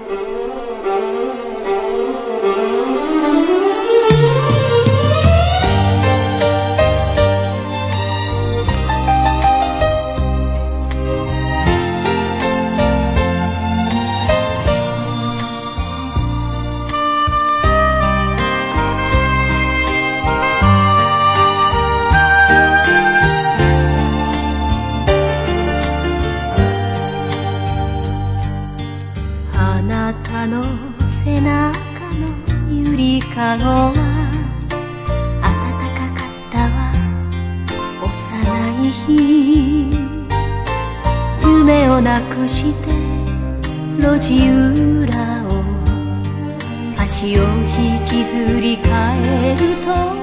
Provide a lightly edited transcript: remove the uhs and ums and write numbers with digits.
あなたの背中のゆりかごは暖かかったわ。幼い日夢をなくして路地裏を足を引きずり帰ると